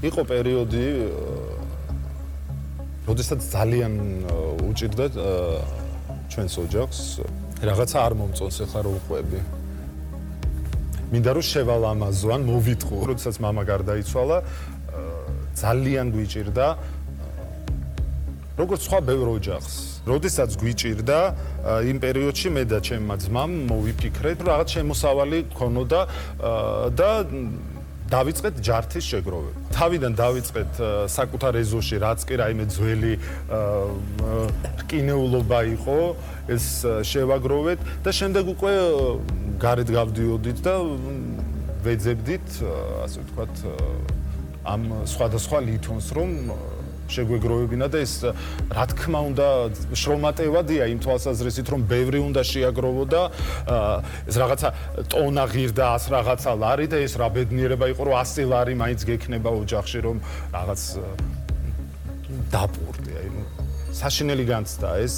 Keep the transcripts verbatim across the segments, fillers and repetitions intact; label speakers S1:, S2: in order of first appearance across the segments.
S1: იყო პერიოდი, როდესაც ძალიან უჭირდა ჩვენს ოჯახს, რაღაცა არ მომწონს ახლა რო ვყვები. მინდა რომ შევალამაზო ან მოვიტყო, როდესაც მამა გარდაიცვალა, ძალიან გვიჭირდა როგორც სხვა ბევრ ოჯახს. როდესაც გვიჭირდა იმ პერიოდში მე და ჩემმა ძმამ მოვიფიქრეთ, რომ რაღაც შემოსავალი ქონოდა და დავიწყეთ ჯართის შეგროვება. თავიდან დავიწყეთ საკუთარ ეზოში, რაც კი რაიმე ძველი რკინეულობა იყო, ეს შევაგროვეთ და შემდეგ უკვე გარეთ გავდიოდით და ვეძებდით, ასე ვთქვათ, ამ სხვადასხვა ლითონს, რომ შეგვეგროვებინა და ეს რა თქმა უნდა შრომატევადია იმ თვალსაზრისით რომ ბევრი უნდა შეაგროვო და ეს რაღაცა ტონა ღირდა ას რაღაცა ლარი და ეს რა ბედნიერება იყო რომ ასი ლარი მაინც გექნება ოჯახში რომ რაღაც დაპურდი აი ნუ საშინელი განცდა ეს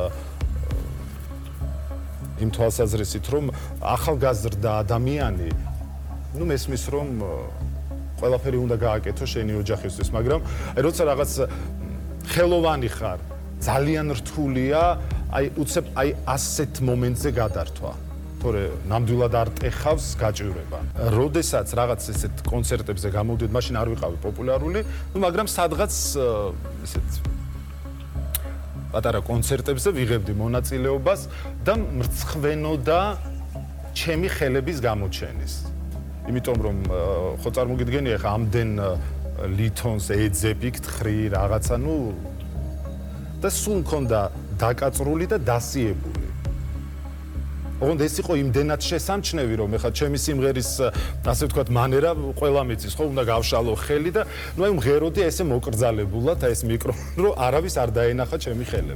S1: იმ თვალსაზრისით რომ ახალგაზრდა ადამიანი ნუ მესმის რომ ყველაფერი უნდა გააკეთო შენი ოჯახისთვის, მაგრამ აი როცა რაღაც ხელოვანი ხარ, ძალიან რთულია, აი უცებ აი ასეთ მომენტზე გადართვა. თორე ნამდვილად არ ტეხავს გაჭირვება. როდესაც რაღაც ესეთ კონცერტებზე გამოვდით, მაშინ არ ვიყავი პოპულარული, ნუ მაგრამ სადღაც ესეთ პატარა კონცერტებზე ვიღებდი მონაწილეობას და მრცხვენოდა ჩემი ხელების გამოჩენის. იმიტომ რომ ხო წარმოგიდგენია ხა ამდენ ლითონს ეძებიქ თხრი რაღაცა ნუ და სულ მქონდა დაკაწრული და დასიებული. ოღონდ ეს იყო იმდენად შესამჩნევი რომ ეხა ჩემი სიმღერის ასე ვთქვათ მანერა ყველა მიცის ხო უნდა გავშალო ხელი და ნუ აი მღეროდი ესე მოკრძალებულად აი ეს მიკროფონი რომ არავის არ დაენახა ჩემი ხელები.